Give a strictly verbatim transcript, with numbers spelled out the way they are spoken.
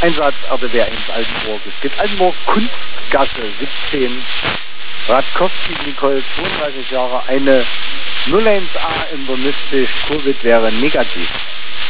Einsatz R B W eins Altenburg. Es geht Altenburg, Kunstgasse siebzehn. Radkowski Nicole, zweiunddreißig Jahre, eine null eins A internistisch, Covid wäre negativ.